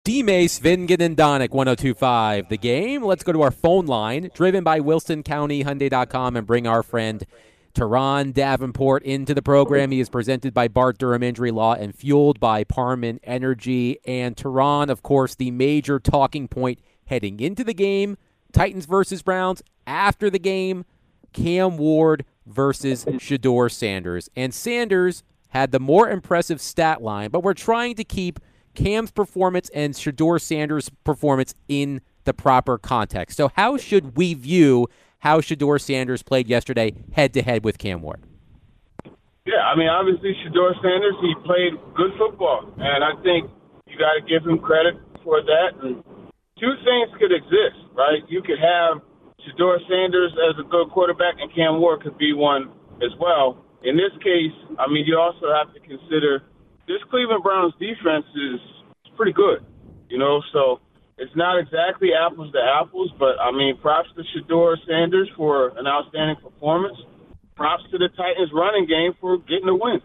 D-Mace, Vingen, and Donick, 102.5 The Game. Let's go to our phone line, driven by WilsonCountyHyundai.com, and bring our friend Teron Davenport into the program. He is presented by Bart Durham Injury Law and fueled by Parman Energy. And Teron, of course, the major talking point heading into the game, Titans versus Browns. After the game, Cam Ward versus Shedeur Sanders. And Sanders had the more impressive stat line, but we're trying to keep Cam's performance and Shedeur Sanders' performance in the proper context. So how should we view how Shedeur Sanders played yesterday head-to-head with Cam Ward? Yeah, I mean, obviously Shedeur Sanders, he played good football, and I think you got to give him credit for that. And two things could exist, right? You could have Shedeur Sanders as a good quarterback, and Cam Ward could be one as well. In this case, I mean, you also have to consider this Cleveland Browns defense is pretty good, so it's not exactly apples to apples, but, I mean, props to Shedeur Sanders for an outstanding performance. Props to the Titans running game for getting a win.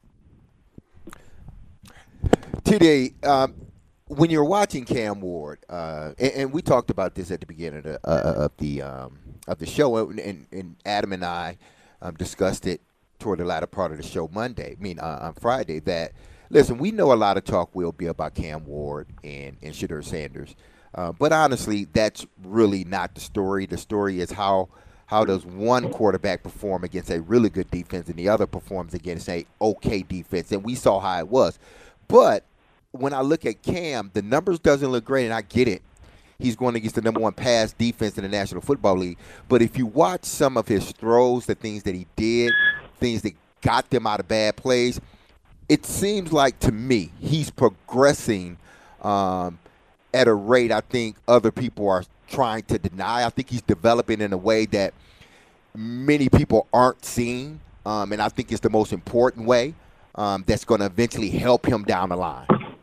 Today, when you're watching Cam Ward, and we talked about this at the beginning of the show, and Adam and I discussed it toward the latter part of the show on Friday, that, listen, we know a lot of talk will be about Cam Ward and Shedeur Sanders. But honestly, that's really not the story. The story is how does one quarterback perform against a really good defense and the other performs against a okay defense. And we saw how it was. But when I look at Cam, the numbers doesn't look great, and I get it. He's going against the number one pass defense in the National Football League. But if you watch some of his throws, the things that he did, things that got them out of bad plays, it seems like to me he's progressing at a rate I think other people are trying to deny. I think he's developing in a way that many people aren't seeing, and I think it's the most important way that's going to eventually help him down the line.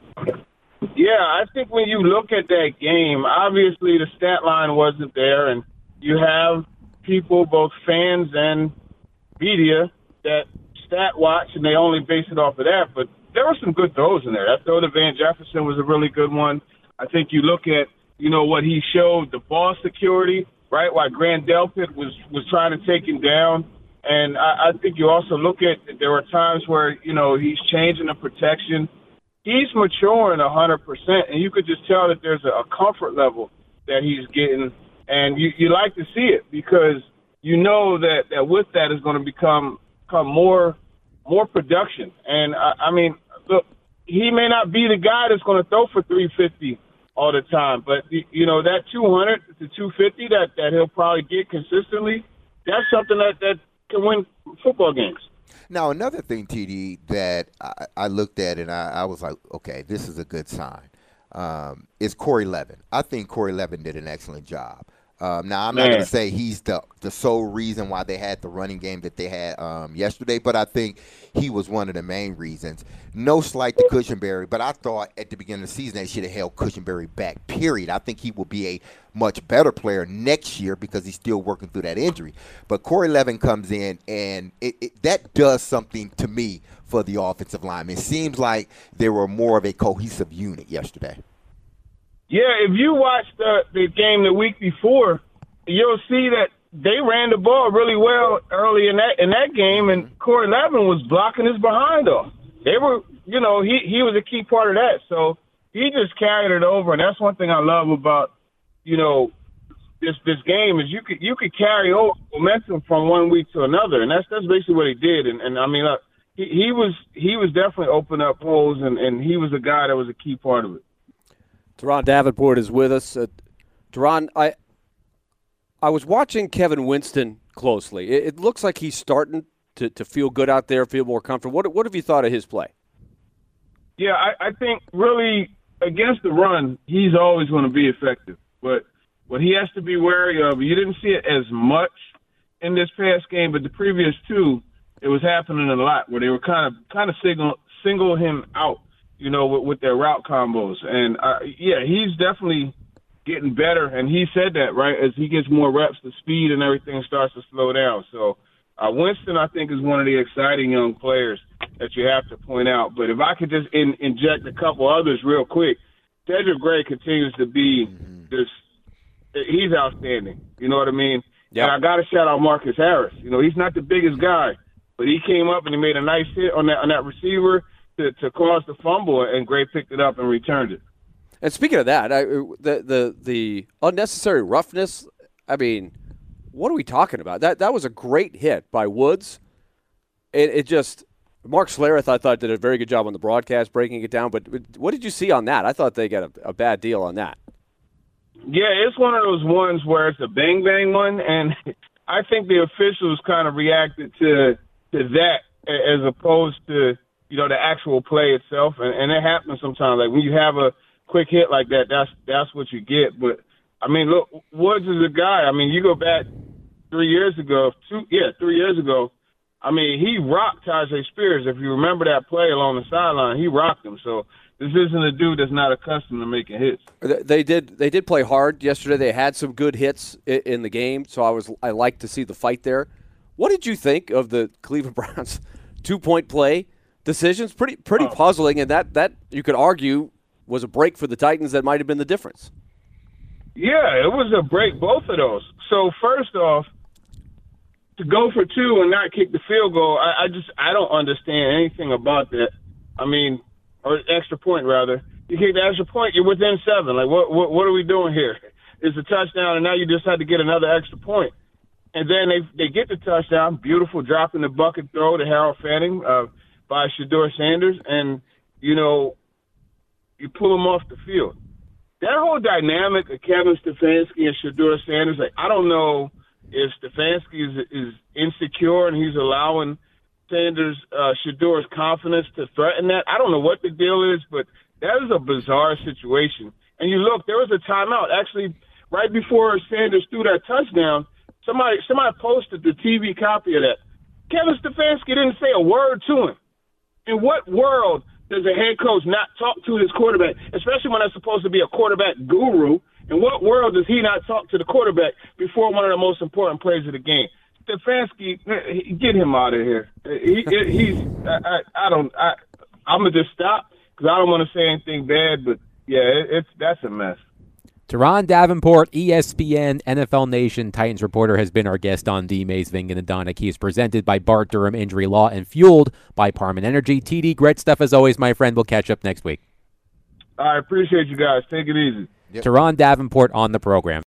Yeah, I think when you look at that game, obviously the stat line wasn't there, and you have people, both fans and media, that stat watch, and they only base it off of that. But there were some good throws in there. That throw to Van Jefferson was a really good one. I think you look at, what he showed, the ball security, right, while Grant Delpit was trying to take him down. And I think you also look at, there were times where, he's changing the protection. He's maturing 100%, and you could just tell that there's a comfort level that he's getting. And you like to see it because you know that with that is going to become more production. And, I mean, look, he may not be the guy that's going to throw for 350 all the time, but, that 200 to 250 that he'll probably get consistently, that's something that can win football games. Now, another thing, TD, that I looked at and I was like, okay, this is a good sign, is Corey Levin. I think Corey Levin did an excellent job. Now, I'm not going to say he's the sole reason why they had the running game that they had yesterday, but I think he was one of the main reasons. No slight to Cushenberry, but I thought at the beginning of the season they should have held Cushenberry back, period. I think he will be a much better player next year because he's still working through that injury. But Corey Levin comes in, and that does something to me for the offensive line. It seems like they were more of a cohesive unit yesterday. Yeah, if you watch the game the week before, you'll see that they ran the ball really well early in that game, and Corey Levin was blocking his behind off. They were, he was a key part of that. So he just carried it over, and that's one thing I love about, this game is you could carry over momentum from one week to another, and that's basically what he did. And I mean, look, he was definitely opening up holes, and he was a guy that was a key part of it. Teron Davenport is with us. Teron, I was watching Kevin Winston closely. It looks like he's starting to feel good out there, feel more comfortable. What have you thought of his play? Yeah, I think really against the run, he's always going to be effective. But what he has to be wary of, you didn't see it as much in this past game, but the previous two, it was happening a lot where they were kind of single him out, with their route combos. And, he's definitely getting better. And he said that, right, as he gets more reps, the speed and everything starts to slow down. So Winston, I think, is one of the exciting young players that you have to point out. But if I could just inject a couple others real quick, Cedric Gray continues to be this. He's outstanding. You know what I mean? Yeah. And I got to shout out Marcus Harris. You know, he's not the biggest guy, but he came up and he made a nice hit on that receiver to cause the fumble, and Gray picked it up and returned it. And speaking of that, the unnecessary roughness, I mean, what are we talking about? That was a great hit by Woods. It just – Mark Schlereth, I thought, did a very good job on the broadcast breaking it down. But what did you see on that? I thought they got a bad deal on that. Yeah, it's one of those ones where it's a bang-bang one, and I think the officials kind of reacted to that as opposed to, you know, the actual play itself. And it happens sometimes. Like when you have a quick hit like that, that's what you get. But, I mean, look, Woods is a guy. I mean, you go back 3 years ago. I mean, he rocked Tyjae Spears. If you remember that play along the sideline, he rocked him. So this isn't a dude that's not accustomed to making hits. They did play hard yesterday. They had some good hits in the game, so I liked to see the fight there. What did you think of the Cleveland Browns 2-point play decisions? Pretty puzzling, and that you could argue was a break for the Titans that might have been the difference. Yeah, it was a break, both of those. So first off, to go for two and not kick the field goal, I don't understand anything about that. I mean, or extra point rather. You kick the extra point, you're within 7. Like what are we doing here? It's a touchdown, and now you just had to get another extra point. And then they get the touchdown, beautiful drop in the bucket throw to Harold Fanning by Shedeur Sanders, and you know you pull him off the field. That whole dynamic of Kevin Stefanski and Shedeur Sanders, like I don't know if Stefanski is insecure and he's allowing Sanders, Shedeur's confidence to threaten that. I don't know what the deal is, but that is a bizarre situation. And you look, there was a timeout. Actually, right before Sanders threw that touchdown, somebody posted the TV copy of that. Kevin Stefanski didn't say a word to him. In what world does a head coach not talk to his quarterback, especially when that's supposed to be a quarterback guru? In what world does he not talk to the quarterback before one of the most important plays of the game? Stefanski, get him out of here. I'm gonna just stop because I don't want to say anything bad, but yeah, that's a mess. Teron Davenport, ESPN, NFL Nation Titans reporter, has been our guest on D. Mays, Vingen, and Donick. He is presented by Bart Durham Injury Law and fueled by Parman Energy. TD, great stuff as always, my friend. We'll catch up next week. I appreciate you guys. Take it easy. Teron Davenport on the program.